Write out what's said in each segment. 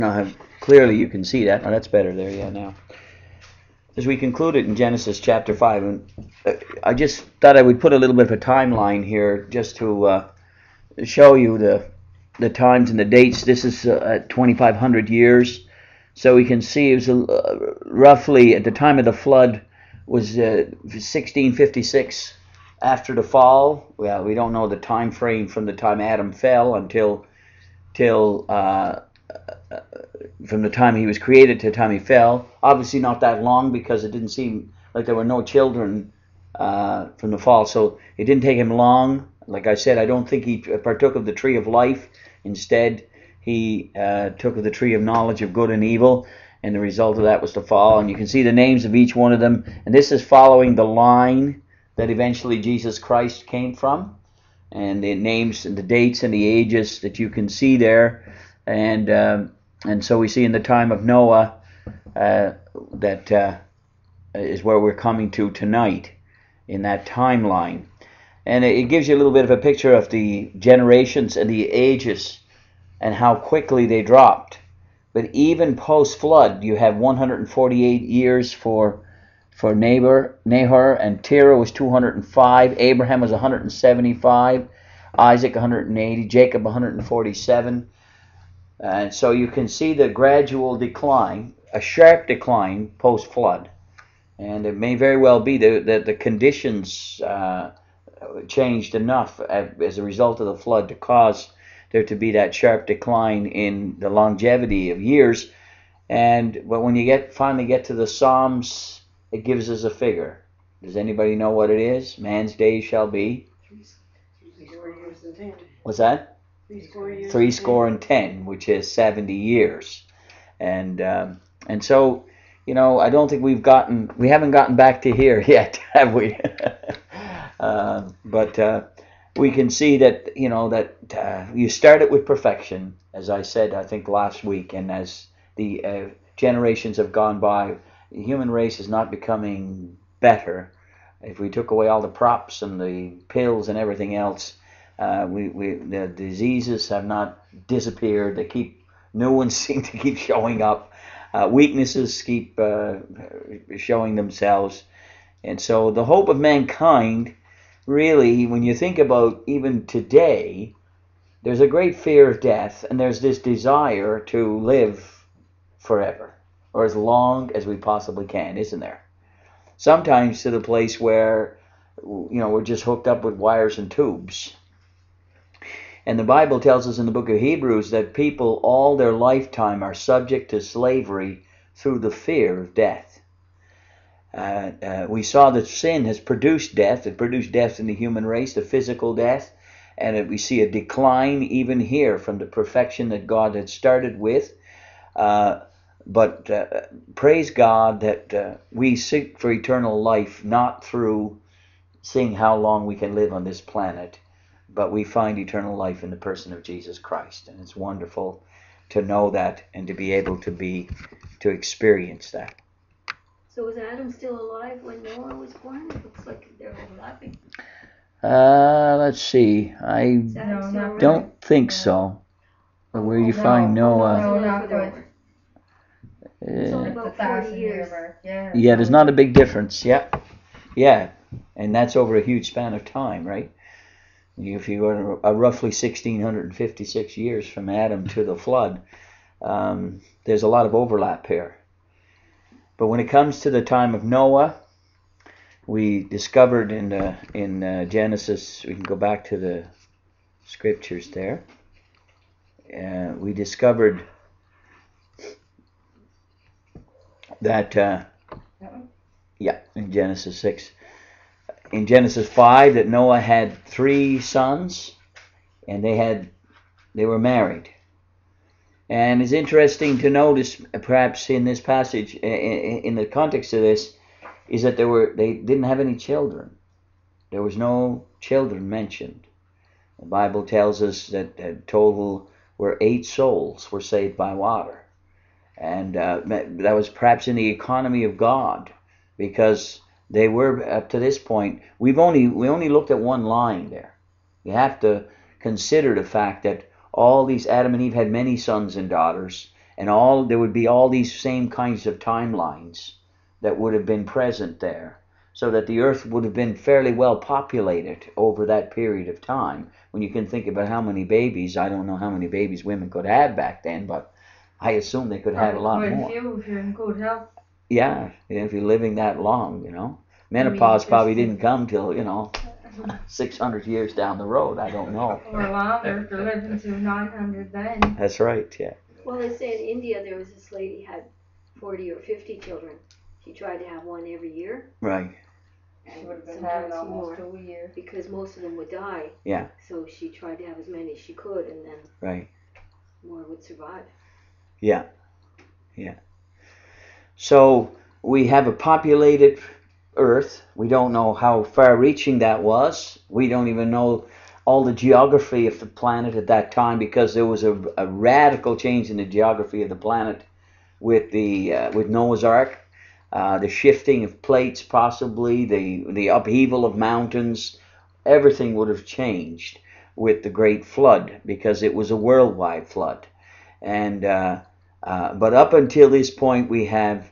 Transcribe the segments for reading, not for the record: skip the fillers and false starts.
Clearly you can see that. Oh, that's better there, yeah, now. As we concluded in Genesis chapter 5, and I just thought I would put a little bit of a timeline here just to show you the times and the dates. This is at 2,500 years. So we can see it was roughly at the time of the flood was 1656 after the fall. Well, we don't know the time frame from the time Adam fell until from the time he was created to the time he fell. Obviously not that long, because it didn't seem like there were no children from the fall. So it didn't take him long. Like I said, I don't think he partook of the tree of life. Instead, he took of the tree of knowledge of good and evil, and the result of that was the fall. And you can see the names of each one of them. And this is following the line that eventually Jesus Christ came from. And the names and the dates and the ages that you can see there. And so we see in the time of Noah that is where we're coming to tonight in that timeline. And it gives you a little bit of a picture of the generations and the ages and how quickly they dropped. But even post-flood, you have 148 years for Nahor, and Terah was 205, Abraham was 175, Isaac 180, Jacob 147. And so you can see the gradual decline, a sharp decline post-flood. And it may very well be that the conditions changed enough as a result of the flood to cause there to be that sharp decline in the longevity of years. But when you finally get to the Psalms, it gives us a figure. Does anybody know what it is? Man's days shall be? 310. What's that? 310, which is 70 years. And so, I don't think we haven't gotten back to here yet, have we? But we can see that, that you start it with perfection, as I said, I think last week, and as the generations have gone by, the human race is not becoming better. If we took away all the props and the pills and everything else, the diseases have not disappeared. New ones seem to keep showing up. Weaknesses keep showing themselves. And so the hope of mankind, really, when you think about even today, there's a great fear of death, and there's this desire to live forever, or as long as we possibly can, isn't there? Sometimes to the place where, we're just hooked up with wires and tubes. And the Bible tells us in the book of Hebrews that people all their lifetime are subject to slavery through the fear of death. We saw that sin has produced death. It produced death in the human race, the physical death. And we see a decline even here from the perfection that God had started with. But praise God that we seek for eternal life, not through seeing how long we can live on this planet, but we find eternal life in the person of Jesus Christ. And it's wonderful to know that and to be able to experience that. So was Adam still alive when Noah was born? It looks like they're overlapping. Let's see. I don't think so. But where you find Noah? No, not good. It's only about 40 years. Yeah, there's not a big difference. Yeah. And that's over a huge span of time, right? If you go to roughly 1,656 years from Adam to the flood, there's a lot of overlap here. But when it comes to the time of Noah, we discovered in Genesis, we can go back to the scriptures there. We discovered that, in Genesis 6. In Genesis 5, that Noah had 3 sons, and they were married. And it's interesting to notice, perhaps in this passage, in the context of this, is that they didn't have any children. There was no children mentioned. The Bible tells us that total were 8 souls were saved by water. And that was perhaps in the economy of God, because they were, up to this point, we only looked at one line there. You have to consider the fact that all these, Adam and Eve had many sons and daughters, and there would be all these same kinds of timelines that would have been present there, so that the earth would have been fairly well populated over that period of time. When you can think about how many babies, I don't know how many babies women could have back then, but I assume they could have a lot Quite a more. few if you're in good health. Yeah, if you're living that long, Menopause probably didn't come till, 600 years down the road. I don't know. Or longer, they're living to 900 then. That's right, yeah. Well, they say in India there was this lady had 40 or 50 children. She tried to have one every year. Right. She would have been Sometimes having almost more, 2 years. because most of them would die. Yeah. So she tried to have as many as she could, and then Right. more would survive. Yeah. Yeah. So we have a populated Earth. We don't know how far-reaching that was. We don't even know all the geography of the planet at that time, because there was a radical change in the geography of the planet with Noah's Ark, the shifting of plates, possibly the upheaval of mountains. Everything would have changed with the Great Flood, because it was a worldwide flood. And but up until this point, we have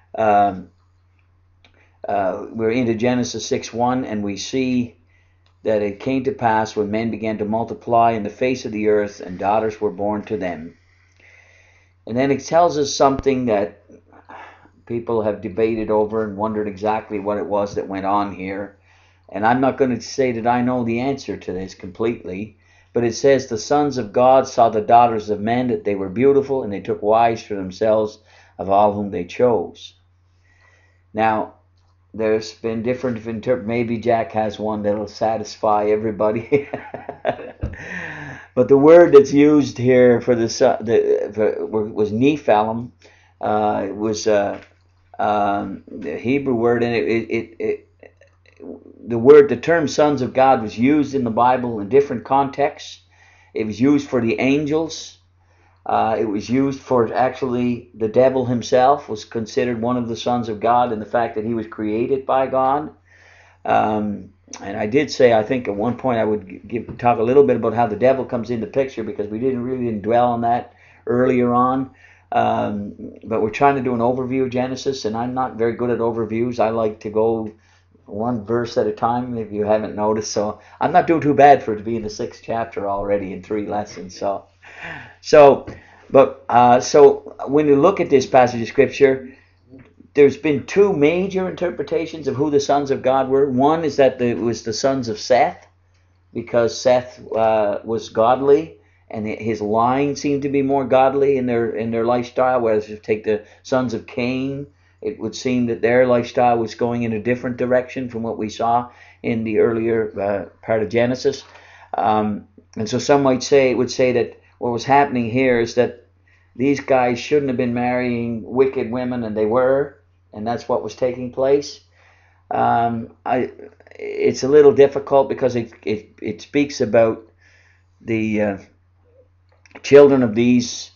we're into Genesis 6:1, and we see that it came to pass when men began to multiply in the face of the earth, and daughters were born to them. And then it tells us something that people have debated over and wondered exactly what it was that went on here. And I'm not going to say that I know the answer to this completely, but it says, the sons of God saw the daughters of men, that they were beautiful, and they took wives for themselves of all whom they chose. Now, there's been different interpretations. Maybe Jack has one that'll satisfy everybody. But the word that's used here for was Nephilim. It was the Hebrew word, and the term sons of God was used in the Bible in different contexts. It was used for the angels. It was used for, actually, the devil himself was considered one of the sons of God, in the fact that he was created by God. And I did say, I think at one point I would talk a little bit about how the devil comes into the picture, because we didn't dwell on that earlier on. But we're trying to do an overview of Genesis, and I'm not very good at overviews. I like to go one verse at a time, if you haven't noticed. So I'm not doing too bad for it to be in the 6th chapter already in 3 lessons. So when you look at this passage of Scripture, there's been 2 major interpretations of who the sons of God were. One is that it was the sons of Seth, because Seth was godly, and his line seemed to be more godly in their lifestyle. Whereas if you take the sons of Cain, it would seem that their lifestyle was going in a different direction from what we saw in the earlier part of Genesis. And so some would say that what was happening here is that these guys shouldn't have been marrying wicked women, and they were, and that's what was taking place. It's a little difficult, because it speaks about the children of these.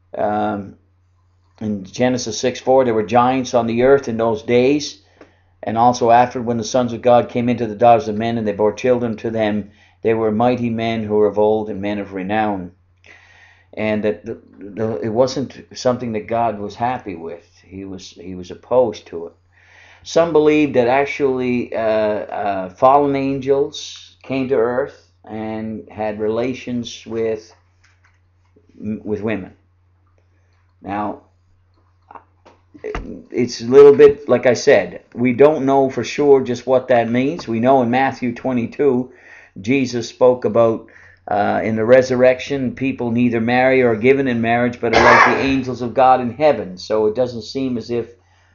In Genesis 6:4, there were giants on the earth in those days, and also after, when the sons of God came into the daughters of men, and they bore children to them, they were mighty men who were of old, and men of renown. And that it wasn't something that God was happy with. He was opposed to it. Some believe that actually fallen angels came to earth and had relations with women. Now, it's a little bit, like I said, we don't know for sure just what that means. We know in Matthew 22, Jesus spoke about in the resurrection, people neither marry or are given in marriage, but are like the angels of God in heaven. So it doesn't seem as if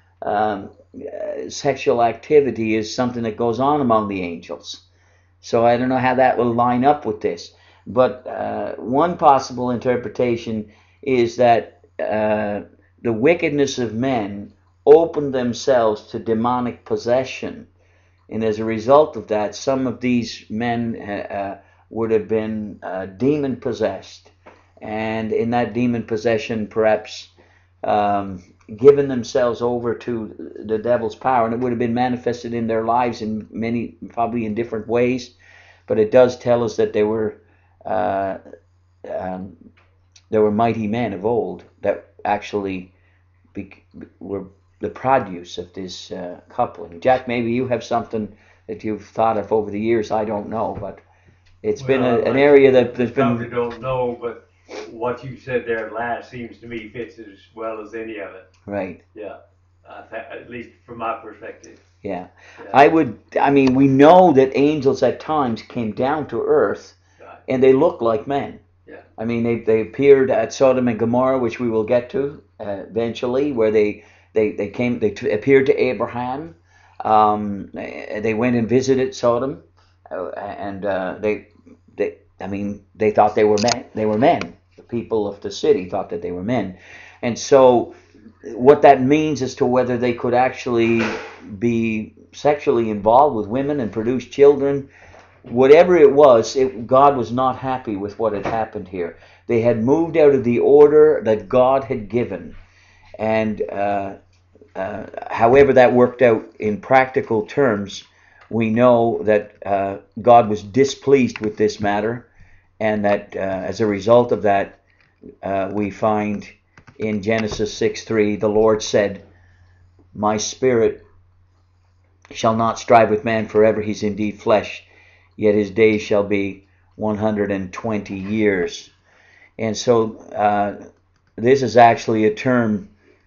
sexual activity is something that goes on among the angels. So I don't know how that will line up with this. But one possible interpretation is that the wickedness of men opened themselves to demonic possession. And as a result of that, some of these men would have been demon possessed, and in that demon possession perhaps given themselves over to the devil's power, and it would have been manifested in their lives in many, probably in different ways. But it does tell us that there were mighty men of old that actually were the produce of this coupling. Jack, maybe you have something that you've thought of over the years. I don't know, but it's been an area that there's probably been. don't know, but what you said there last seems to me fits as well as any of it. Right. Yeah, at least from my perspective. Yeah. Yeah. We know that angels at times came down to earth Right. and they looked like men. Yeah. They appeared at Sodom and Gomorrah, which we will get to eventually, where they appeared to Abraham. They went and visited Sodom, and they thought they were men. They were men. The people of the city thought that they were men, and so what that means as to whether they could actually be sexually involved with women and produce children, whatever it was, God was not happy with what had happened here. They had moved out of the order that God had given, and however that worked out in practical terms, we know that God was displeased with this matter, and that as a result of that, we find in Genesis 6:3, the Lord said, "My spirit shall not strive with man forever. He's indeed flesh, yet his days shall be 120 years." And so this is actually a term,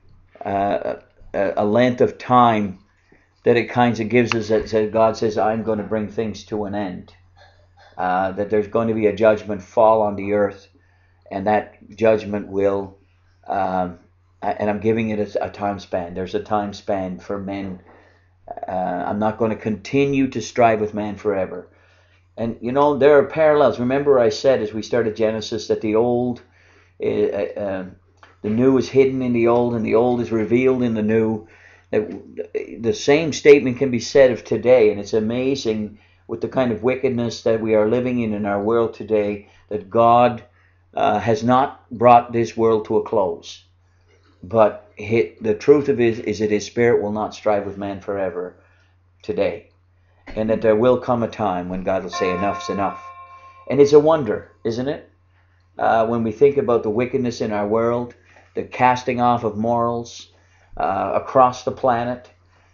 a length of time that it kind of gives us that God says, I'm going to bring things to an end. That there's going to be a judgment fall on the earth, and that judgment will, and I'm giving it a time span. There's a time span for men. I'm not going to continue to strive with man forever. And there are parallels. Remember I said as we started Genesis that the old, the new is hidden in the old, and the old is revealed in the new. The same statement can be said of today, and it's amazing with the kind of wickedness that we are living in our world today, that God has not brought this world to a close. But the truth of it is that His Spirit will not strive with man forever today. And that there will come a time when God will say enough's enough. And it's a wonder, isn't it? When we think about the wickedness in our world, the casting off of morals across the planet,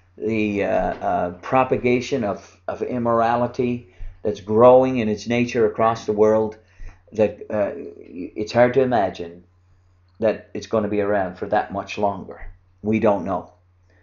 the propagation of immorality that's growing in its nature across the world, that it's hard to imagine that it's going to be around for that much longer. We don't know.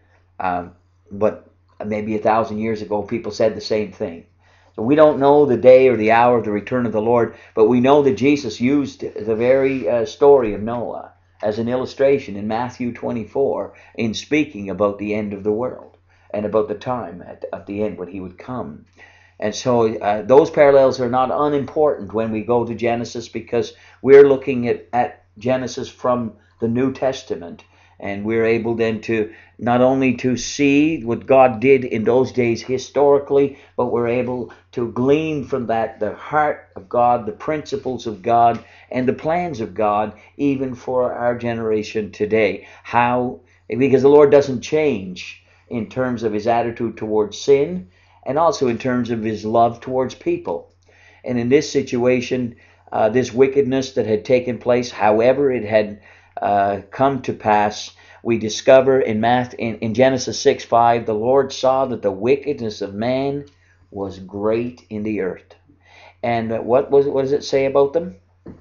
But maybe 1,000 years ago, people said the same thing. So we don't know the day or the hour of the return of the Lord, but we know that Jesus used the very story of Noah as an illustration in Matthew 24 in speaking about the end of the world and about the time at the end when He would come. And so those parallels are not unimportant when we go to Genesis, because we're looking at Genesis from the New Testament. And we're able then to not only to see what God did in those days historically, but we're able to glean from that the heart of God, the principles of God, and the plans of God, even for our generation today. Because the Lord doesn't change in terms of His attitude towards sin, and also in terms of His love towards people. And in this situation, this wickedness that had taken place, however it had come to pass, we discover in Genesis 6:5, the Lord saw that the wickedness of man was great in the earth. And what does it say about them?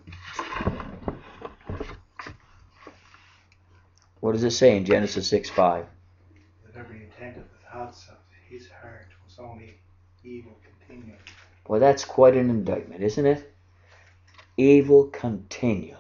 What does it say in Genesis 6:5? That every intent of the thoughts of his heart was only evil continually. Well, that's quite an indictment, isn't it? Evil continually.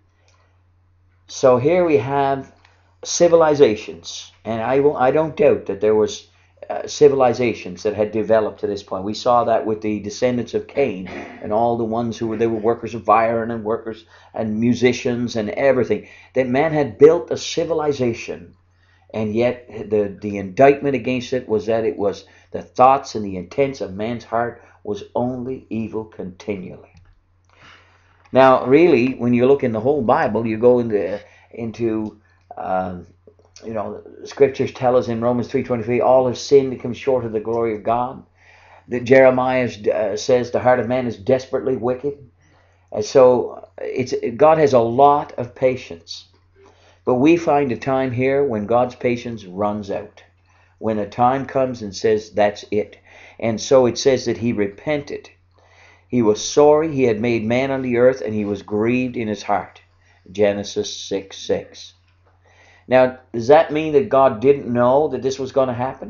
So here we have civilizations, and I don't doubt that there was civilizations that had developed to this point. We saw that with the descendants of Cain and all the ones they were workers of iron and workers and musicians and everything. That man had built a civilization, and yet the indictment against it was that it was the thoughts and the intents of man's heart was only evil continually. Now, really, when you look in the whole Bible, you go into Scriptures tell us in Romans 3:23, all have sinned and come short of the glory of God. That Jeremiah says the heart of man is desperately wicked. And so God has a lot of patience But we find a time here when God's patience runs out. When a time comes and says, that's it. And so it says that he repented. He was sorry he had made man on the earth, and he was grieved in his heart. Genesis 6:6. Now, does that mean that God didn't know that this was going to happen?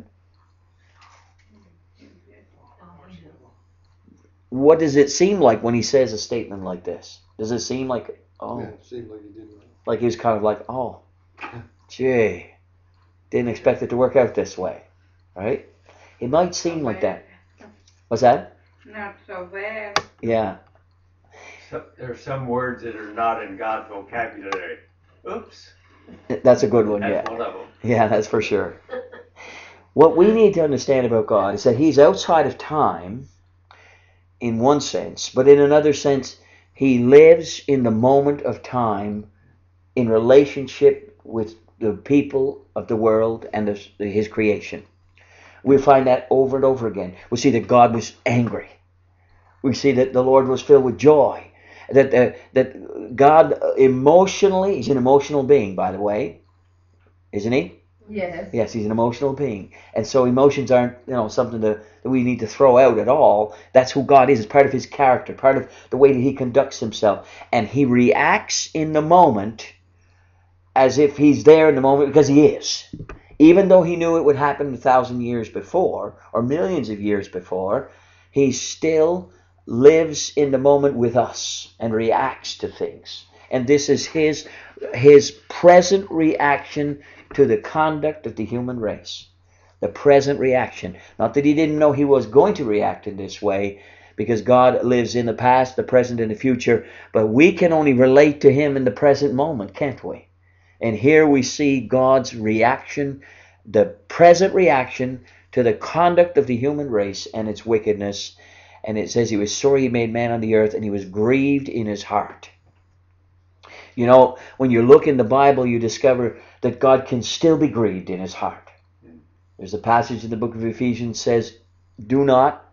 What does it seem like when he says a statement like this? Does it seem like, oh, Yeah, it seemed like he didn't know. like he was kind of like, oh, gee, didn't expect it to work out this way, right? It might seem like that. What's that? Not so bad. Yeah. So, there's some words that are not in God's vocabulary. Oops. That's a good one, That's yeah. one of them. Yeah, that's for sure. What we need to understand about God is that he's outside of time in one sense, but in another sense, he lives in the moment of time in relationship with the people of the world and his creation. We find that over and over again. We see that God was angry. We see that the Lord was filled with joy. That God emotionally, he's an emotional being, by the way, isn't he? Yes. Yes, he's an emotional being. And so emotions aren't, something that we need to throw out at all. That's who God is. It's part of his character, part of the way that he conducts himself. And he reacts in the moment as if he's there in the moment, because he is. Even though he knew it would happen 1,000 years before, or millions of years before, he still lives in the moment with us and reacts to things. And this is his present reaction to the conduct of the human race. The present reaction. Not that he didn't know he was going to react in this way, because God lives in the past, the present, and the future, but we can only relate to him in the present moment, can't we? And here we see God's reaction, the present reaction to the conduct of the human race and its wickedness. And it says he was sorry he made man on the earth, and he was grieved in his heart. When you look in the Bible, you discover that God can still be grieved in his heart. There's a passage in the book of Ephesians says, do not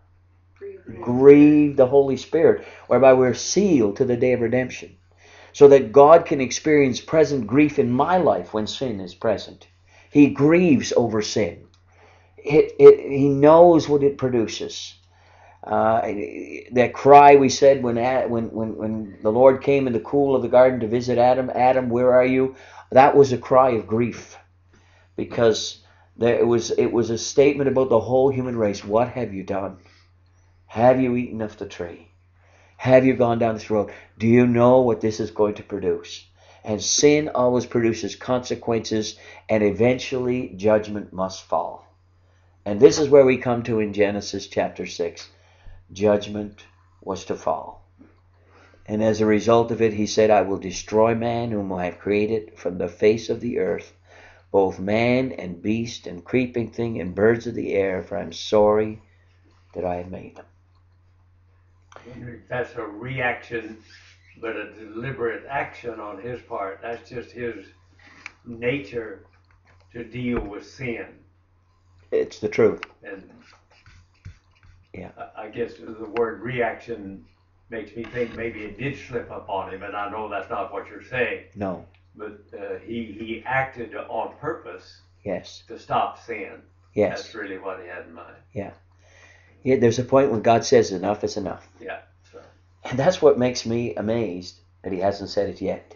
grieve the Holy Spirit, whereby we're sealed to the day of redemption. So that God can experience present grief in my life when sin is present. He grieves over sin. He knows what it produces. That cry we said when the Lord came in the cool of the garden to visit Adam, Adam, where are you? That was a cry of grief, because it was a statement about the whole human race. What have you done? Have you eaten of the tree? Have you gone down this road? Do you know what this is going to produce? And sin always produces consequences, and eventually judgment must fall. And this is where we come to in Genesis chapter 6. Judgment was to fall. And as a result of it, he said, I will destroy man whom I have created from the face of the earth, both man and beast and creeping thing and birds of the air, for I am sorry that I have made them. That's a reaction, but a deliberate action on his part. That's just his nature to deal with sin. It's the truth. And yeah, I guess the word reaction makes me think maybe it did slip up on him, and I know that's not what you're saying. No. But he acted on purpose. Yes. To stop sin. Yes. That's really what he had in mind. Yeah. Yeah, there's a point when God says enough is enough. Yeah. So. And that's what makes me amazed that he hasn't said it yet.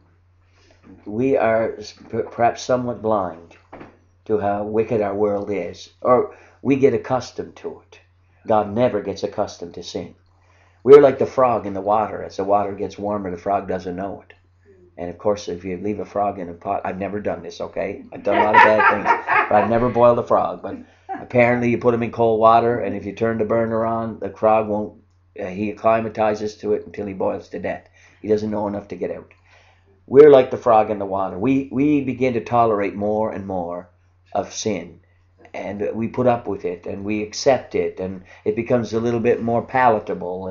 We are perhaps somewhat blind to how wicked our world is, or we get accustomed to it. God never gets accustomed to sin. We're like the frog in the water. As the water gets warmer, the frog doesn't know it. And of course, if you leave a frog in a pot, I've never done this, okay? I've done a lot of bad things, but I've never boiled a frog. But apparently you put him in cold water, and if you turn the burner on, the frog won't, he acclimatizes to it until he boils to death. He doesn't know enough to get out. We're like the frog in the water. We begin to tolerate more and more of sin, and we put up with it, and we accept it, and it becomes a little bit more palatable,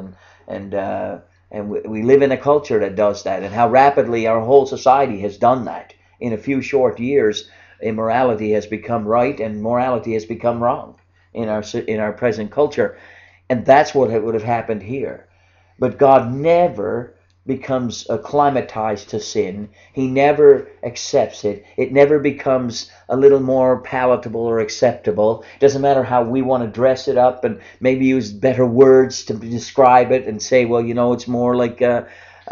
and we live in a culture that does that, and how rapidly our whole society has done that. In a few short years, immorality has become right, and morality has become wrong in our present culture, and that's what would have happened here. But God never becomes acclimatized to sin. He never accepts it. It never becomes a little more palatable or acceptable. It doesn't matter how we want to dress it up and maybe use better words to describe it and say, well, it's more like a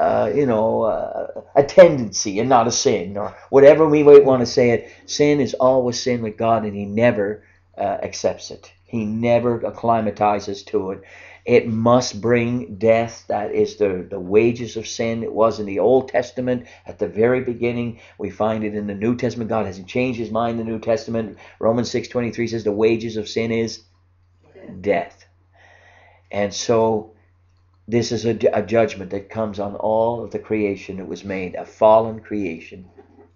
tendency and not a sin, or whatever we might want to say it. Sin is always sin with God, and He never accepts it. He never acclimatizes to it. It must bring death. That is the wages of sin. It was in the Old Testament at the very beginning. We find it in the New Testament. God hasn't changed His mind in the New Testament. Romans 6:23 says the wages of sin is death. And so this is a judgment that comes on all of the creation that was made, a fallen creation.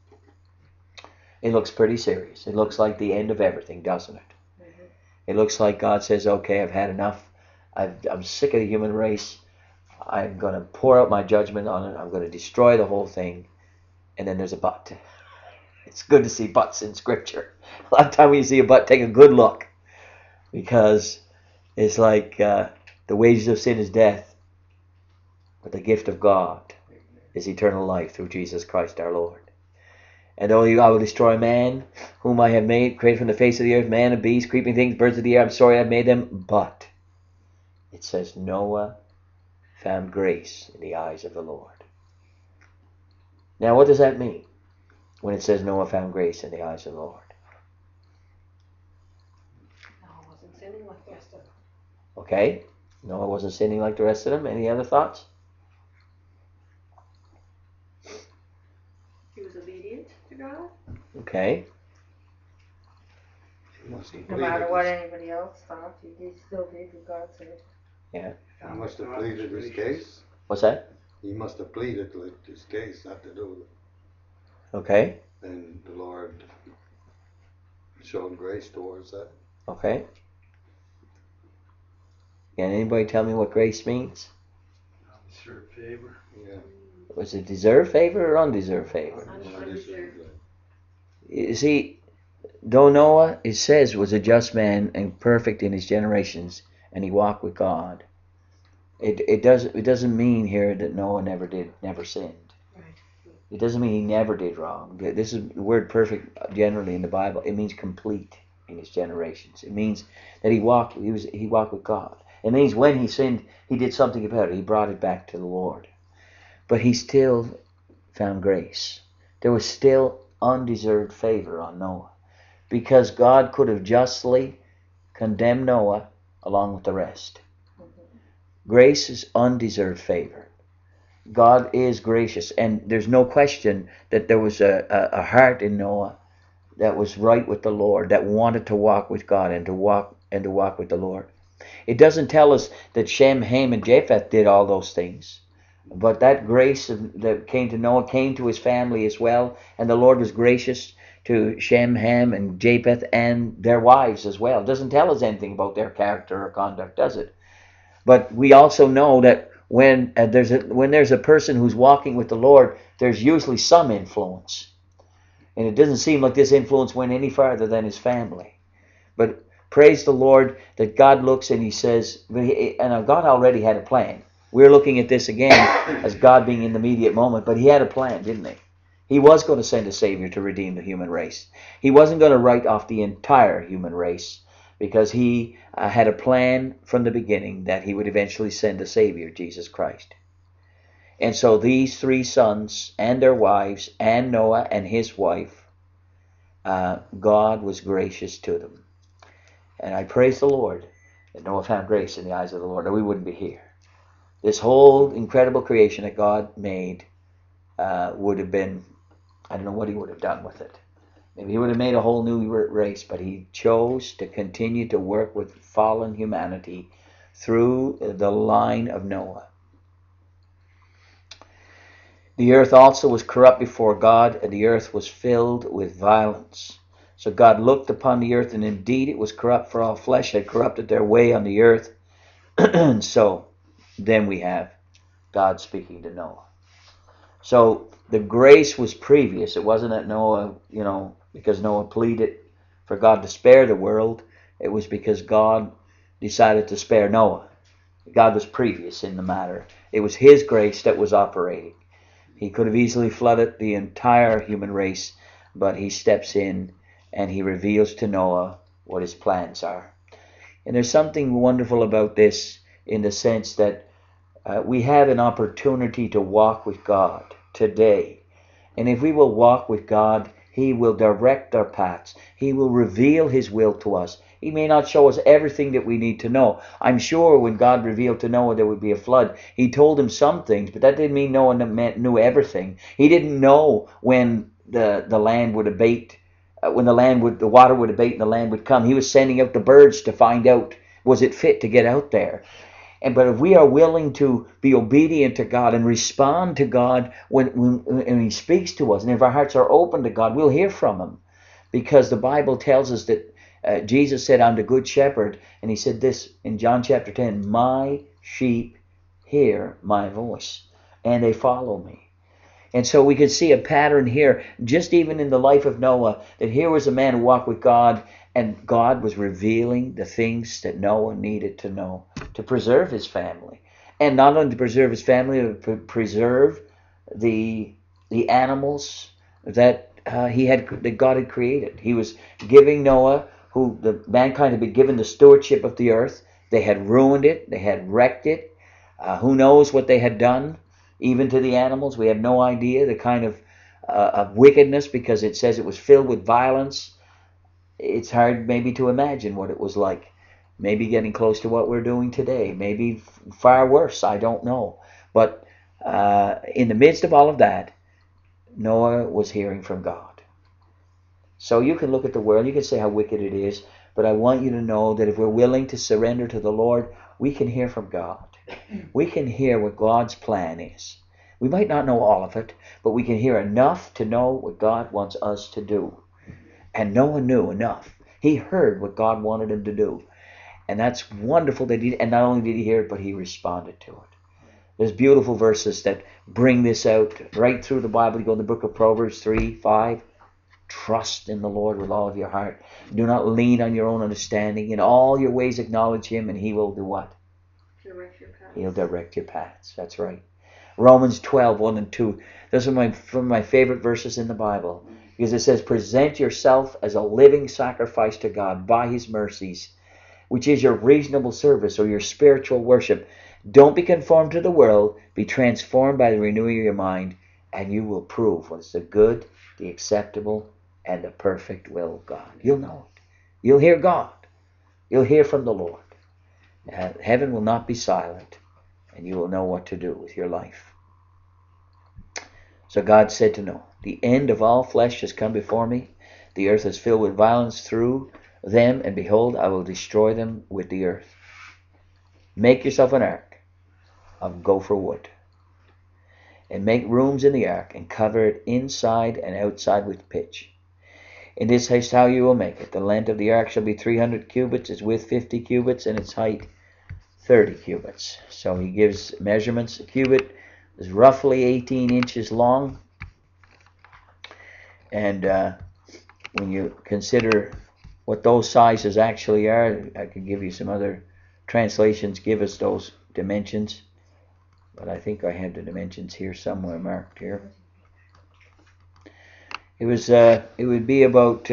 It looks pretty serious. It looks like the end of everything, doesn't it? It looks like God says, okay, I've had enough. I'm sick of the human race. I'm going to pour out my judgment on it. I'm going to destroy the whole thing. And then there's a but. It's good to see buts in Scripture. A lot of time when you see a but, take a good look. Because it's like the wages of sin is death. But the gift of God is eternal life through Jesus Christ our Lord. And though I will destroy man, whom I have made, created from the face of the earth, man and beast, creeping things, birds of the air, I'm sorry I've made them, but it says Noah found grace in the eyes of the Lord. Now what does that mean when it says Noah found grace in the eyes of the Lord? Noah wasn't sinning like the rest of them. Okay, Noah wasn't sinning like the rest of them. Any other thoughts? He was obedient to God. Okay. He must have No matter pleaded what his- anybody else thought, he still did what God said. He must have pleaded his case. What's that? He must have pleaded like his case not to do it. Okay. And the Lord showed grace towards that. Okay. Can anybody tell me what grace means? Undeserved favor. Yeah. Was it deserved favor or undeserved favor? Undeserved. You see, though Noah, it says, was a just man and perfect in his generations, and he walked with God, it doesn't mean here that Noah never sinned. Right. It doesn't mean he never did wrong. This is the word perfect generally in the Bible. It means complete in his generations. It means that he walked with God. It means when he sinned, he did something about it. He brought it back to the Lord. But he still found grace. There was still undeserved favor on Noah, because God could have justly condemned Noah along with the rest. Grace is undeserved favor. God is gracious, and there's no question that there was a heart in Noah that was right with the Lord, that wanted to walk with God and to walk with the Lord. It doesn't tell us that Shem, Ham, and Japheth did all those things, but that grace that came to Noah came to his family as well, and the Lord was gracious to Shem, Ham, and Japheth and their wives as well. It doesn't tell us anything about their character or conduct, does it? But we also know that when there's a person who's walking with the Lord, there's usually some influence. And it doesn't seem like this influence went any farther than his family. But praise the Lord that God looks and He says, and God already had a plan. We're looking at this again as God being in the immediate moment, but He had a plan, didn't He? He was going to send a Savior to redeem the human race. He wasn't going to write off the entire human race, because He had a plan from the beginning that He would eventually send a Savior, Jesus Christ. And so these three sons and their wives and Noah and his wife, God was gracious to them. And I praise the Lord that Noah found grace in the eyes of the Lord, or we wouldn't be here. This whole incredible creation that God made would have been, I don't know what He would have done with it. Maybe He would have made a whole new race, but He chose to continue to work with fallen humanity through the line of Noah. The earth also was corrupt before God, and the earth was filled with violence. So God looked upon the earth, and indeed it was corrupt, for all flesh had corrupted their way on the earth. And so then we have God speaking to Noah. So the grace was previous. It wasn't that Noah, because Noah pleaded for God to spare the world. It was because God decided to spare Noah. God was previous in the matter. It was His grace that was operating. He could have easily flooded the entire human race, but He steps in and He reveals to Noah what His plans are. And there's something wonderful about this in the sense that we have an opportunity to walk with God today. And if we will walk with God, He will direct our paths. He will reveal His will to us. He may not show us everything that we need to know. I'm sure when God revealed to Noah there would be a flood, He told him some things, but that didn't mean Noah knew everything. He didn't know when the land would abate, when the water would abate and the land would come. He was sending out the birds to find out, was it fit to get out there? But if we are willing to be obedient to God and respond to God when He speaks to us, and if our hearts are open to God, we'll hear from Him. Because the Bible tells us that Jesus said, I'm the good shepherd. And He said this in John chapter 10, my sheep hear my voice and they follow me. And so we can see a pattern here, just even in the life of Noah, that here was a man who walked with God, and God was revealing the things that Noah needed to know to preserve his family. And not only to preserve his family, but to preserve the animals that God had created. He was giving Noah, who the mankind had been given the stewardship of the earth. They had ruined it. They had wrecked it. Who knows what they had done, even to the animals. We have no idea the kind of wickedness, because it says it was filled with violence. It's hard maybe to imagine what it was like. Maybe getting close to what we're doing today. Maybe far worse. I don't know. But in the midst of all of that, Noah was hearing from God. So you can look at the world, you can say how wicked it is, but I want you to know that if we're willing to surrender to the Lord, we can hear from God. We can hear what God's plan is. We might not know all of it, but we can hear enough to know what God wants us to do. And Noah knew enough. He heard what God wanted him to do. And that's wonderful that and not only did he hear it, but he responded to it. There's beautiful verses that bring this out right through the Bible. You go in the book of Proverbs 3:5. Trust in the Lord with all of your heart. Do not lean on your own understanding. In all your ways acknowledge Him, and He will do what? Direct your path. He'll direct your paths. That's right. Romans 12:1 and 2. Those are some of my favorite verses in the Bible. Because it says, present yourself as a living sacrifice to God by His mercies, which is your reasonable service or your spiritual worship. Don't be conformed to the world. Be transformed by the renewing of your mind, and you will prove what is the good, the acceptable, and the perfect will of God. You'll know it. You'll hear God. You'll hear from the Lord. Heaven will not be silent, and you will know what to do with your life. So God said to Noah, the end of all flesh has come before me. The earth is filled with violence through them, and behold, I will destroy them with the earth. Make yourself an ark of gopher wood, and make rooms in the ark, and cover it inside and outside with pitch. In this is how you will make it. The length of the ark shall be 300 cubits, its width 50 cubits, and its height 30 cubits. So he gives measurements. A cubit is roughly 18 inches long. And when you consider what those sizes actually are, I can give you some other translations give us those dimensions. But I think I have the dimensions here somewhere marked here. It would be about,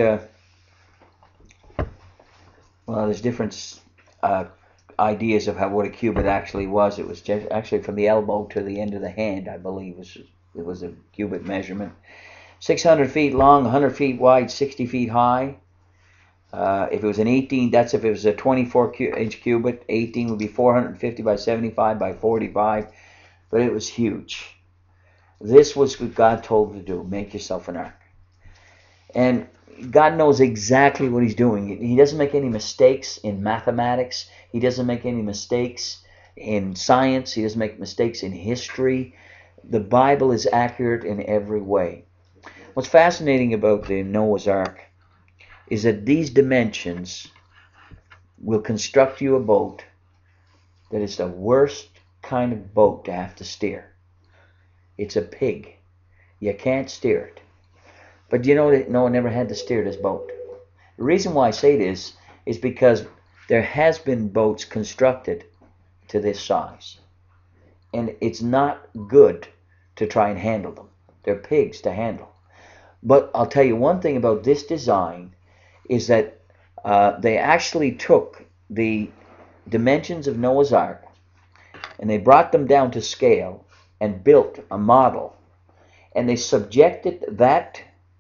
well, there's different ideas of what a cubit actually was. It was just actually from the elbow to the end of the hand, I believe, it was a cubit measurement. 600 feet long, 100 feet wide, 60 feet high. If it was an 18, that's if it was a 24-inch cubit. 18 would be 450 by 75 by 45. But it was huge. This was what God told him to do. Make yourself an ark. And God knows exactly what He's doing. He doesn't make any mistakes in mathematics. He doesn't make any mistakes in science. He doesn't make mistakes in history. The Bible is accurate in every way. What's fascinating about the Noah's Ark is that these dimensions will construct you a boat that is the worst kind of boat to have to steer. It's a pig. You can't steer it. But you know that Noah never had to steer this boat. The reason why I say this is because there has been boats constructed to this size. And it's not good to try and handle them. They're pigs to handle. But I'll tell you one thing about this design is that they actually took the dimensions of Noah's Ark and they brought them down to scale and built a model. And they subjected that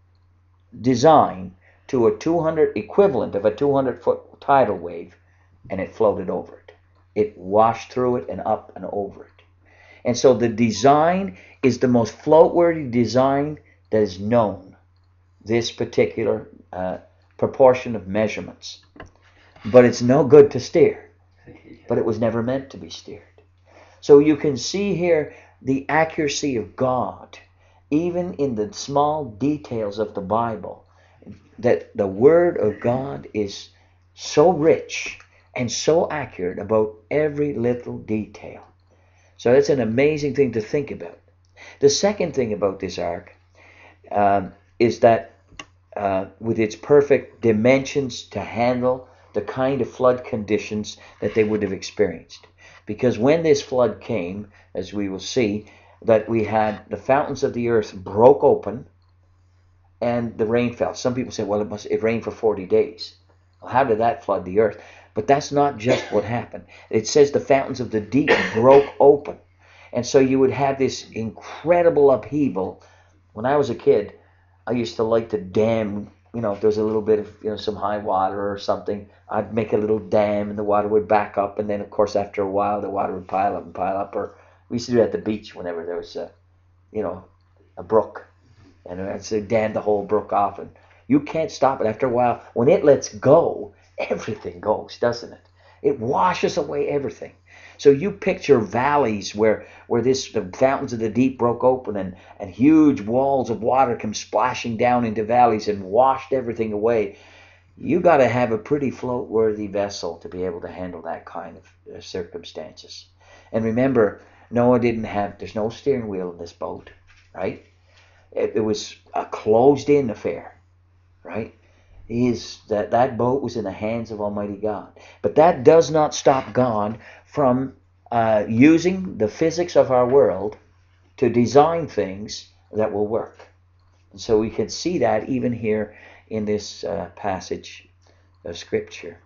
design to a 200 equivalent of a 200-foot tidal wave, and it floated over it. It washed through it and up and over it. And so the design is the most float-worthy design that is known, this particular proportion of measurements. But it's no good to steer. But it was never meant to be steered. So you can see here the accuracy of God, even in the small details of the Bible, that the Word of God is so rich and so accurate about every little detail. So that's an amazing thing to think about. The second thing about this ark is that with its perfect dimensions to handle the kind of flood conditions that they would have experienced. Because when this flood came, as we will see, that we had the fountains of the earth broke open and the rain fell. Some people say, well, it rained for 40 days. Well, how did that flood the earth? But that's not just what happened. It says the fountains of the deep broke open. And so you would have this incredible upheaval. When I was a kid, I used to like to dam, if there's a little bit of, some high water or something, I'd make a little dam and the water would back up. And then, of course, after a while, the water would pile up and pile up. Or we used to do it at the beach whenever there was, a brook. And I'd say dam the whole brook off. And you can't stop it. After a while, when it lets go, everything goes, doesn't it? It washes away everything. So you picture valleys where the fountains of the deep broke open and huge walls of water come splashing down into valleys and washed everything away. You got to have a pretty float-worthy vessel to be able to handle that kind of circumstances. And remember, Noah there's no steering wheel in this boat, right? It was a closed-in affair, right? That boat was in the hands of Almighty God. But that does not stop God from using the physics of our world to design things that will work. And so we can see that even here in this passage of Scripture.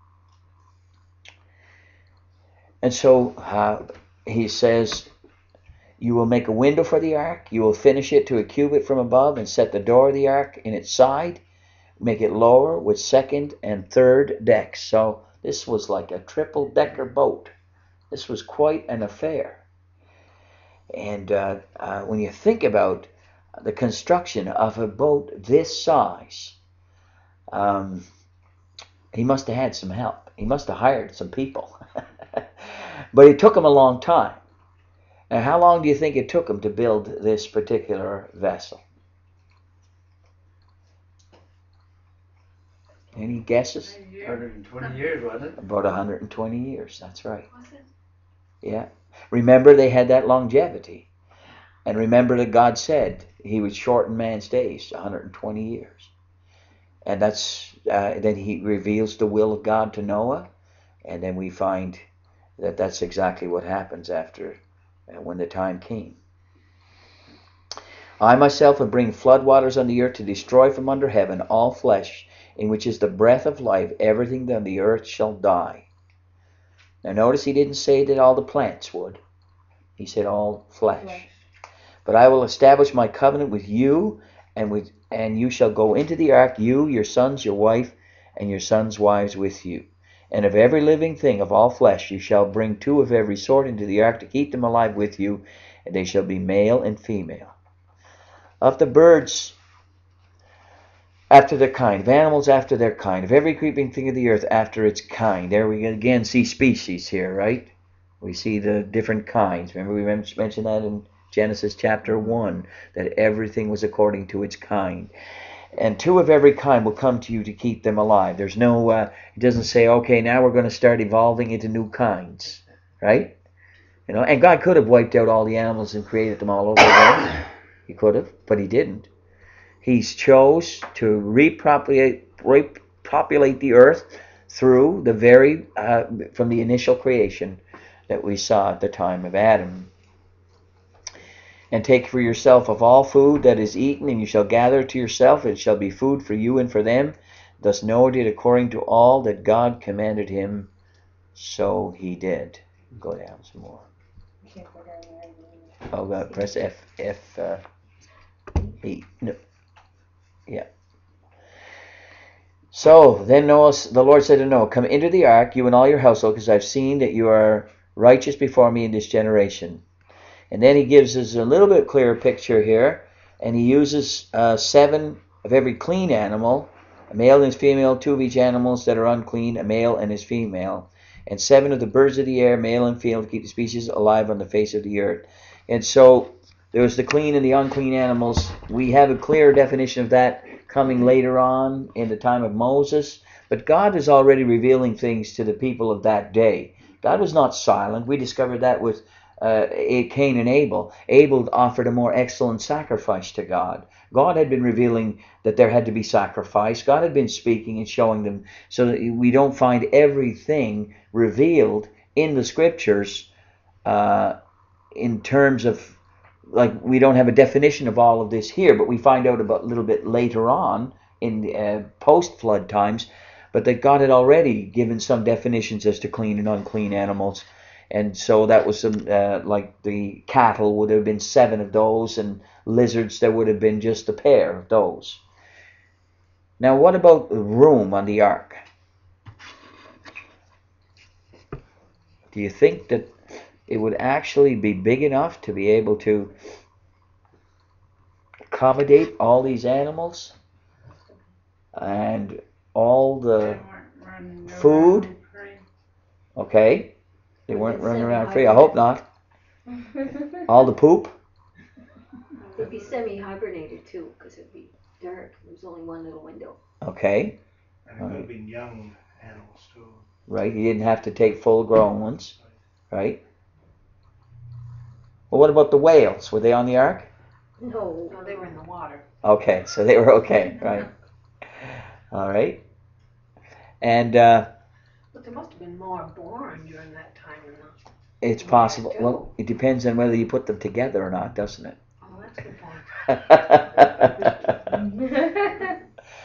And so he says, you will make a window for the ark, you will finish it to a cubit from above, and set the door of the ark in its side, make it lower with second and third decks. So this was like a triple-decker boat. This was quite an affair. And when you think about the construction of a boat this size, he must have had some help. He must have hired some people. But it took him a long time. Now, how long do you think it took him to build this particular vessel? Any guesses? 120 years, wasn't it? About 120 years, that's right. Was it? Yeah. Remember, they had that longevity. And remember that God said he would shorten man's days 120 years. And then he reveals the will of God to Noah. And then we find that that's exactly what happens after when the time came. I myself will bring floodwaters on the earth to destroy from under heaven all flesh, in which is the breath of life. Everything on the earth shall die. Now notice he didn't say that all the plants would. He said all flesh. But I will establish my covenant with you, and you shall go into the ark, you, your sons, your wife, and your sons' wives with you. And of every living thing of all flesh you shall bring 2 of every sort into the ark to keep them alive with you, and they shall be male and female. Of the birds after their kind, of animals after their kind, of every creeping thing of the earth after its kind. There we again see species here, right? We see the different kinds. Remember we mentioned that in Genesis chapter 1, that everything was according to its kind. And 2 of every kind will come to you to keep them alive. There's no, it doesn't say, okay, now we're going to start evolving into new kinds, right? And God could have wiped out all the animals and created them all over again. He could have, but he didn't. He chose to repopulate the earth through from the initial creation, that we saw at the time of Adam. And take for yourself of all food that is eaten, and you shall gather to yourself, it shall be food for you and for them. Thus Noah did according to all that God commanded him, so he did. Go down some more. Oh, God, press F, E, no, yeah. So then Noah, the Lord said to Noah, come into the ark, you and all your household, because I've seen that you are righteous before me in this generation. And then he gives us a little bit clearer picture here, and he uses 7 of every clean animal, a male and his female, 2 of each animals that are unclean, a male and his female, and 7 of the birds of the air, male and female, to keep the species alive on the face of the earth. And so there's the clean and the unclean animals. We have a clear definition of that coming later on in the time of Moses, but God is already revealing things to the people of that day. God was not silent. We discovered that with Cain and Abel. Abel offered a more excellent sacrifice to God. God had been revealing that there had to be sacrifice. God had been speaking and showing them, so that we don't find everything revealed in the scriptures in terms of, like, we don't have a definition of all of this here, but we find out about a little bit later on in the post-flood times, but that God had already given some definitions as to clean and unclean animals. And so that was some, like the cattle would have been 7 of those, and lizards there would have been just a pair of those. Now what about the room on the ark? Do you think that it would actually be big enough to be able to accommodate all these animals and all the food? Okay. They weren't running around free. I hope not. All the poop? They'd be semi-hibernated too, because it'd be dark. There's only one little window. Okay. And it would have been young animals too. Right. You didn't have to take full-grown ones. Right. Well, what about the whales? Were they on the ark? No, No, they were in the water. Okay, so they were okay, right? All right. And But there must have been more born during that time than that. it's possible. Well, it depends on whether you put them together or not, doesn't it? Oh, that's a good point.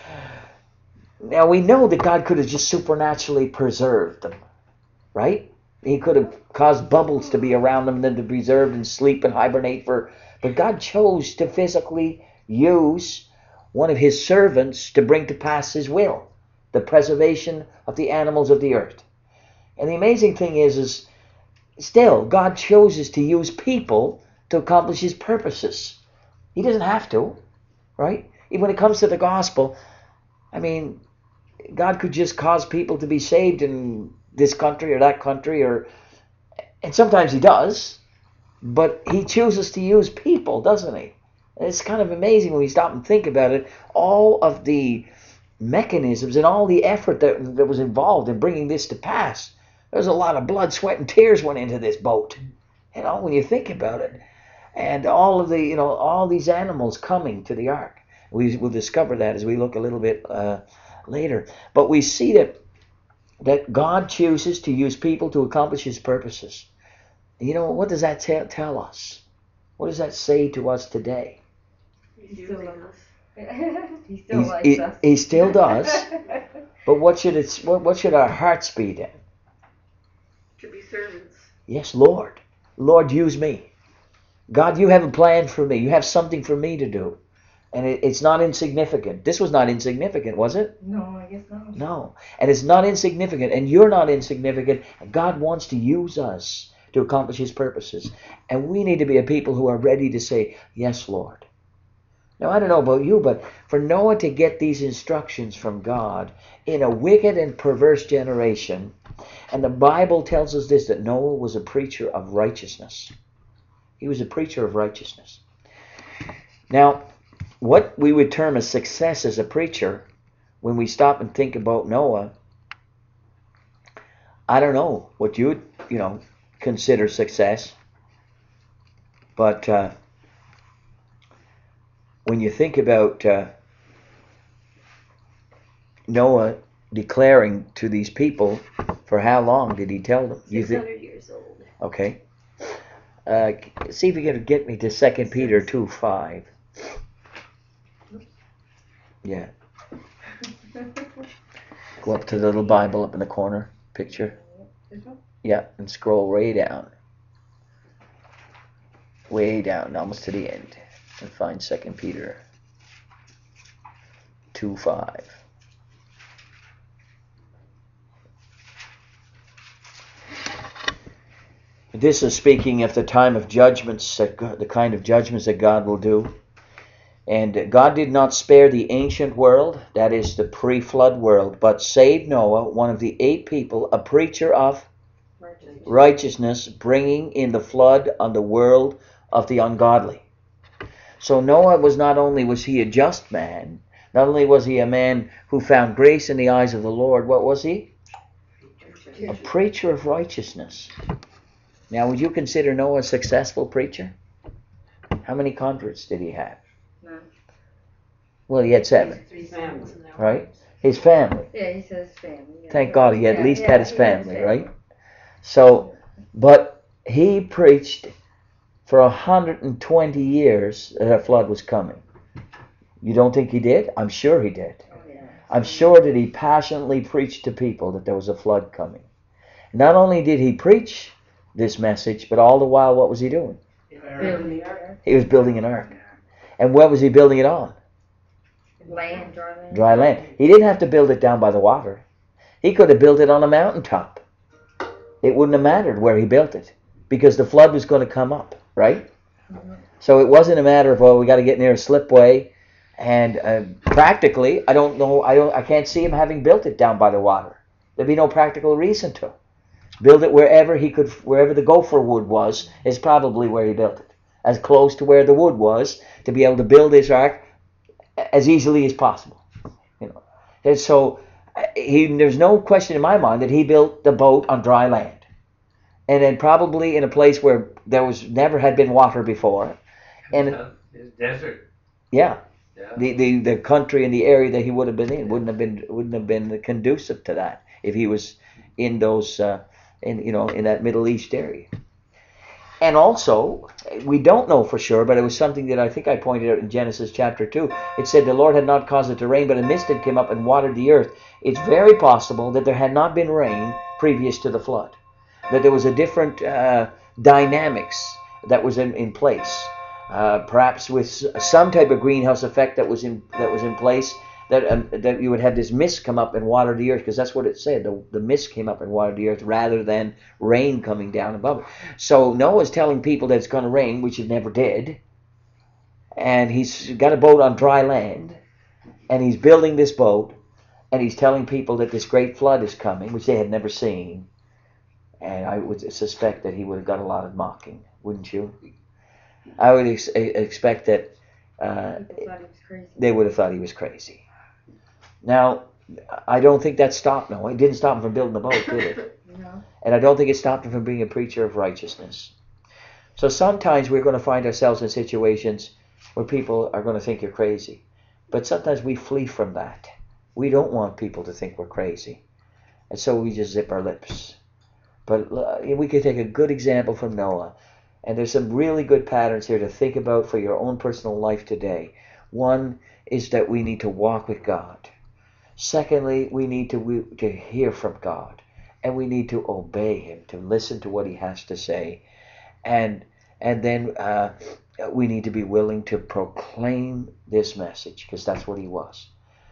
Now we know that God could have just supernaturally preserved them, right? He could have caused bubbles to be around them and then to preserve and sleep and hibernate but God chose to physically use one of his servants to bring to pass his will, the preservation of the animals of the earth. And the amazing thing is still God chooses to use people to accomplish his purposes. He doesn't have to, right? Even when it comes to the gospel, I mean, God could just cause people to be saved in this country or that country, and sometimes he does, but he chooses to use people, doesn't he? And it's kind of amazing when we stop and think about it, all of the mechanisms and all the effort that was involved in bringing this to pass. There's a lot of blood, sweat, and tears went into this boat, when you think about it. And all of the, all these animals coming to the ark. We will discover that as we look a little bit later. But we see that God chooses to use people to accomplish his purposes. What does that tell us? What does that say to us today? He still loves us. He still likes us. He still does. But what should our hearts be then? To be servants. Yes, Lord. Lord, use me. God, you have a plan for me. You have something for me to do. And it's not insignificant. This was not insignificant, was it? No, I guess not. No. And it's not insignificant. And you're not insignificant. And God wants to use us to accomplish his purposes. And we need to be a people who are ready to say, yes, Lord. Now, I don't know about you, but for Noah to get these instructions from God in a wicked and perverse generation, and the Bible tells us this, that Noah was a preacher of righteousness. He was a preacher of righteousness. Now, what we would term a success as a preacher, when we stop and think about Noah, I don't know what you would, consider success. But when you think about Noah declaring to these people, for how long did he tell them? 600 years old. Okay. See if you can get me to 2 Peter 2:5. Yeah. Go up to the little Bible up in the corner picture. Yeah, and scroll way down. Way down, almost to the end. And find 2 Peter 2:5. This is speaking of the time of judgments, the kind of judgments that God will do. And God did not spare the ancient world, that is the pre-flood world, but saved Noah, one of the 8 people, a preacher of righteousness, bringing in the flood on the world of the ungodly. So Noah not only was he a just man, not only was he a man who found grace in the eyes of the Lord, what was he? A preacher of righteousness. Now, would you consider Noah a successful preacher? How many converts did he have? None. Well, he had 7, 3 families in there. right? His family. Yeah, he says family. Yeah. Thank God he at least had his he family, had right? So, but he preached for 120 years that a flood was coming. You don't think he did? I'm sure he did. Oh, yeah. I'm sure that he passionately preached to people that there was a flood coming. Not only did he preach this message, but all the while, what was he doing? Building the ark. He was building an ark. And what was he building it on? Land, dry land. Dry land. He didn't have to build it down by the water. He could have built it on a mountaintop. It wouldn't have mattered where he built it, because the flood was going to come up, right? So it wasn't a matter of, well, we got to get near a slipway. And practically, I can't see him having built it down by the water. There'd be no practical reason to. Build it wherever the gopher wood was, is probably where he built it. As close to where the wood was, to be able to build his ark as easily as possible. And so there's no question in my mind that he built the boat on dry land. And then probably in a place where there never had been water before. And It's desert. yeah. Yeah. The country and the area that he would have been in wouldn't have been conducive to that if he was in those in that Middle East area. And also, we don't know for sure, but it was something that I think I pointed out in Genesis chapter 2. It said the Lord had not caused it to rain, but a mist had come up and watered the earth. It's very possible that there had not been rain previous to the flood, that there was a different dynamics that was in place. Perhaps with some type of greenhouse effect that was in place, that you would have this mist come up and water the earth, because that's what it said. The mist came up and watered the earth rather than rain coming down above it. So Noah's telling people that it's going to rain, which it never did, and he's got a boat on dry land, and he's building this boat, and he's telling people that this great flood is coming, which they had never seen. And I would suspect that he would have got a lot of mocking, wouldn't you? I would expect that People thought he was crazy. they would have thought he was crazy. Now, I don't think that stopped Noah. It didn't stop him from building the boat, did it? No. And I don't think it stopped him from being a preacher of righteousness. So sometimes we're going to find ourselves in situations where people are going to think you're crazy. But sometimes we flee from that. We don't want people to think we're crazy. And so we just zip our lips. But we could take a good example from Noah. And there's some really good patterns here to think about for your own personal life today. One is that we need to walk with God. Secondly, we need to hear from God. And we need to obey Him, to listen to what He has to say. And then we need to be willing to proclaim this message, because that's what he was.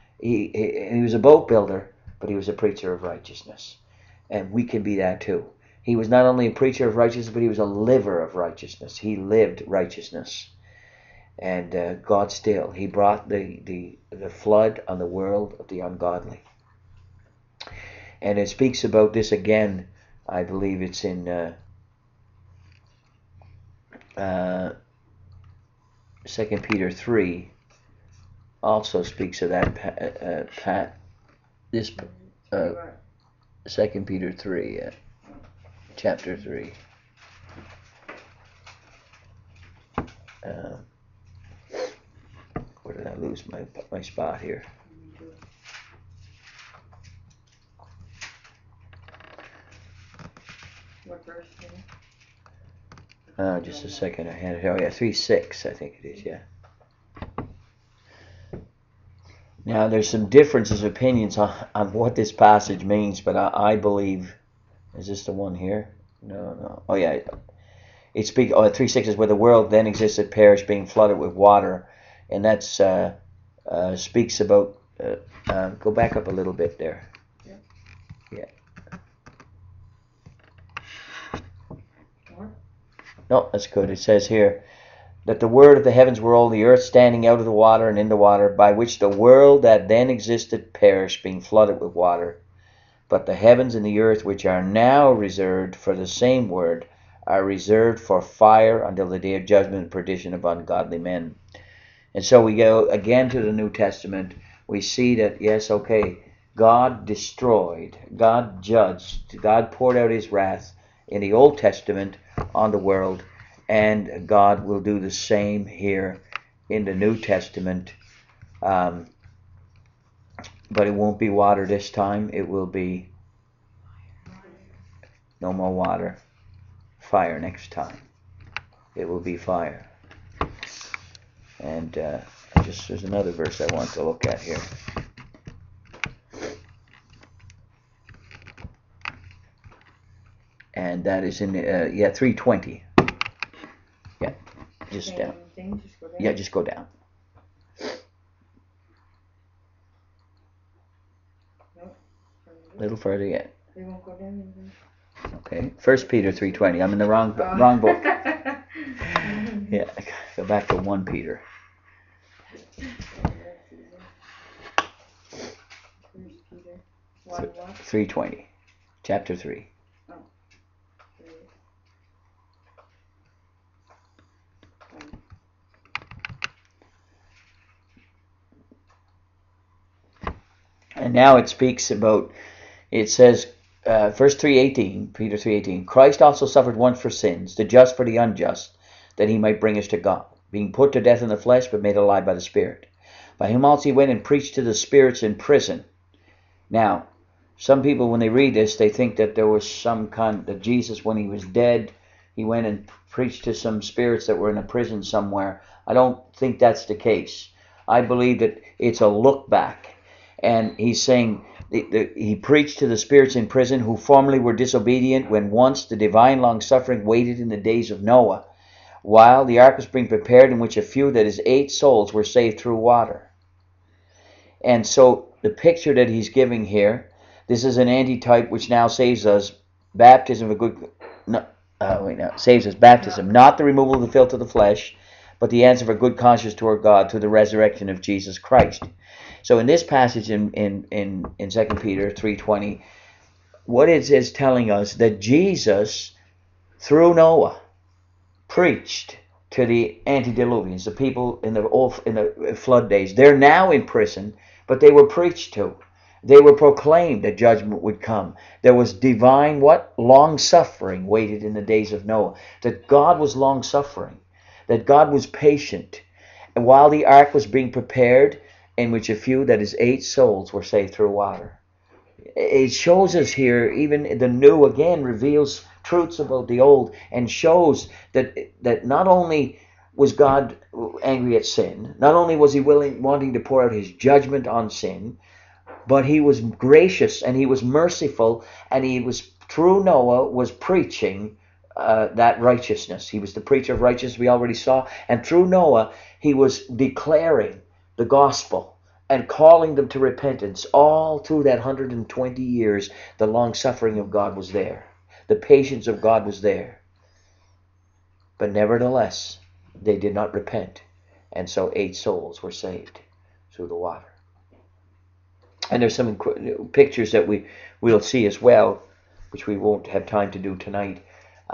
He was a boat builder, but he was a preacher of righteousness. And we can be that too. He was not only a preacher of righteousness, but he was a liver of righteousness. He lived righteousness. And God still, He brought the flood on the world of the ungodly. And it speaks about this again, I believe it's in 2 Peter 3, also speaks of that, this 2 Peter 3, chapter 3. Where did I lose my spot here? What verse? Just a second, I had it. Oh yeah, 3:6, I think it is. Yeah. Now there's some differences of opinions on what this passage means, but I believe, is this the one here? No. Oh yeah, it speaks. 3:6 is where the world then existed, perished, being flooded with water, and that's speaks about. Go back up a little bit there. Yeah. No, that's good. It says here that the word of the heavens were all the earth standing out of the water and in the water, by which the world that then existed perished, being flooded with water. But the heavens and the earth, which are now reserved for the same word, are reserved for fire until the day of judgment and perdition of ungodly men. And so we go again to the New Testament. We see that, yes, okay, God destroyed, God judged, God poured out his wrath in the Old Testament on the world, and God will do the same here in the New Testament. But it won't be water this time. It will be no more water. Fire next time. It will be fire. And there's another verse I want to look at here. And that is in 3:20. Yeah, just down. Yeah, just go down. A little further yet. They won't go down. Okay, 1 Peter 3:20. I'm in the wrong book. Yeah, go back to 1 Peter. 3:20, chapter 3. And now it speaks about, it says, verse 3:18, Peter 3:18, Christ also suffered once for sins, the just for the unjust, that he might bring us to God, being put to death in the flesh, but made alive by the Spirit. By whom also he went and preached to the spirits in prison. Now, some people, when they read this, they think that there was some kind, that Jesus, when he was dead, he went and preached to some spirits that were in a prison somewhere. I don't think that's the case. I believe that it's a look back. And he's saying he preached to the spirits in prison who formerly were disobedient when once the divine long-suffering waited in the days of Noah, while the ark was being prepared, in which a few, that is 8 souls, were saved through water. And so the picture that he's giving here, this is an antitype which now saves us baptism of a good... saves us baptism, not the removal of the filth of the flesh, but the answer of a good conscience toward God through the resurrection of Jesus Christ. So in this passage in 2 Peter 3:20, what it is telling us that Jesus, through Noah, preached to the antediluvians, the people in the flood days. They're now in prison, but they were preached to. They were proclaimed that judgment would come. There was divine what? Long-suffering waited in the days of Noah. That God was long-suffering. That God was patient. And while the ark was being prepared, in which a few, that is 8 souls, were saved through water. It shows us here, even the new again reveals truths about the old, and shows that not only was God angry at sin, not only was he wanting to pour out his judgment on sin, but he was gracious and he was merciful, and he was, through Noah, was preaching that righteousness. He was the preacher of righteousness, we already saw, and through Noah he was declaring the gospel and calling them to repentance. All through that 120 years, the long suffering of God was there. The patience of God was there. But nevertheless, they did not repent. And so 8 souls were saved through the water. And there's some pictures that we'll see as well, which we won't have time to do tonight.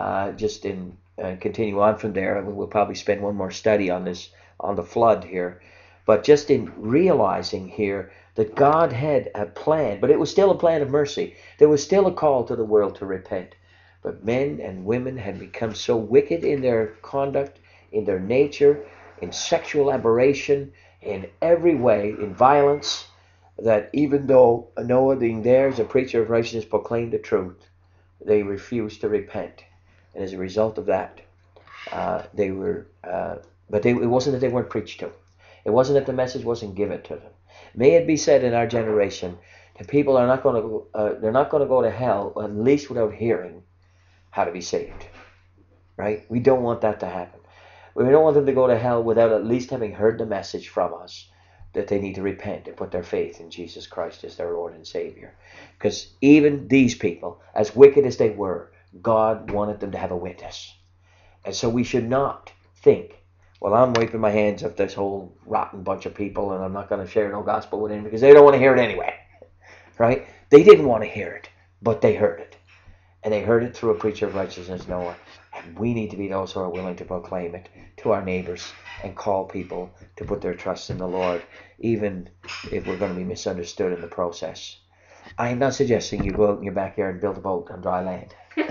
Continue on from there. We'll probably spend one more study on this, on the flood here. But just in realizing here that God had a plan, but it was still a plan of mercy. There was still a call to the world to repent. But men and women had become so wicked in their conduct, in their nature, in sexual aberration, in every way, in violence, that even though Noah, being there as a preacher of righteousness, proclaimed the truth, they refused to repent. And as a result of that, They were, but it wasn't that they weren't preached to. It wasn't that the message wasn't given to them. May it be said in our generation that people are not going to, they're not going to go to hell at least without hearing how to be saved. Right? We don't want that to happen. We don't want them to go to hell without at least having heard the message from us that they need to repent and put their faith in Jesus Christ as their Lord and Savior. Because even these people, as wicked as they were, God wanted them to have a witness. And so we should not think, well, I'm wiping my hands of this whole rotten bunch of people and I'm not going to share no gospel with them because they don't want to hear it anyway. Right? They didn't want to hear it, but they heard it. And they heard it through a preacher of righteousness, Noah. And we need to be those who are willing to proclaim it to our neighbors and call people to put their trust in the Lord, even if we're going to be misunderstood in the process. I am not suggesting you go out in your backyard and build a boat on dry land.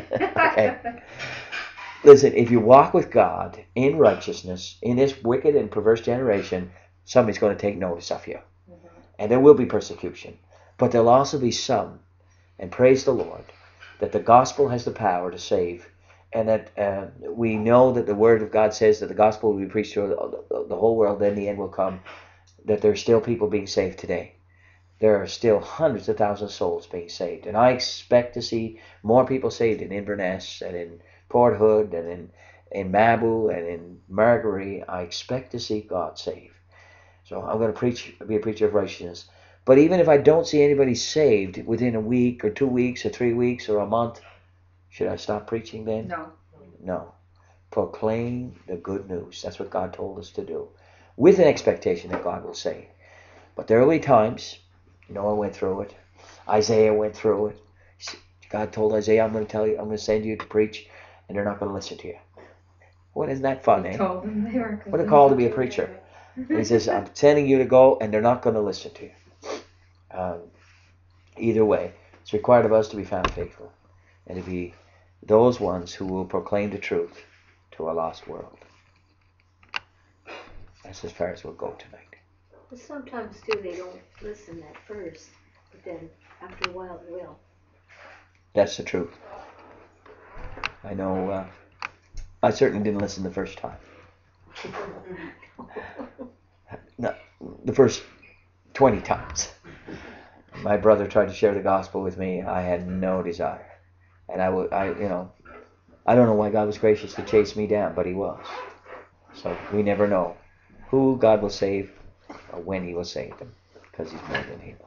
Okay? Listen, if you walk with God in righteousness in this wicked and perverse generation, somebody's going to take notice of you. And there will be persecution. But there'll also be some, and praise the Lord, that the gospel has the power to save, and that we know that the word of God says that the gospel will be preached to the whole world, then the end will come, that there are still people being saved today. There are still hundreds of thousands of souls being saved. And I expect to see more people saved in Inverness and in Port Hood and in Mabu and in Margaree. I expect to see God save. So I'm going to be a preacher of righteousness. But even if I don't see anybody saved within a week or 2 weeks or 3 weeks or a month, should I stop preaching then? No. No. Proclaim the good news. That's what God told us to do. With an expectation that God will save. But there will be times, Noah went through it. Isaiah went through it. God told Isaiah, I'm going to send you to preach, and they're not going to listen to you. What isn't that fun, eh? Told them they weren't. What a call to be a preacher. And he says, I'm sending you to go, and they're not going to listen to you. Either way, it's required of us to be found faithful and to be those ones who will proclaim the truth to a lost world. That's as far as we'll go tonight. But sometimes too they don't listen at first, but then after a while they will. That's the truth. I know. I certainly didn't listen the first time. No, the first 20 times. My brother tried to share the gospel with me. I had no desire, and I don't know why God was gracious to chase me down, but He was. So we never know who God will save or when He will save them, because He's more than able.